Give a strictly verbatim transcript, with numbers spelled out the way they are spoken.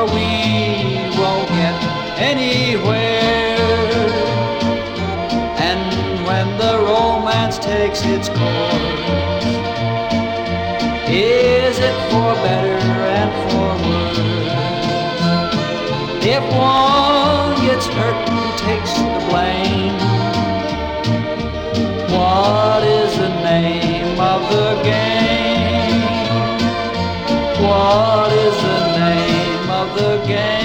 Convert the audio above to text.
we won't get anywhere. And when the romance takes its course, is it for better and for worse? If one gets hurt, who takes the blame? What is the name of the game? What is the name of the game?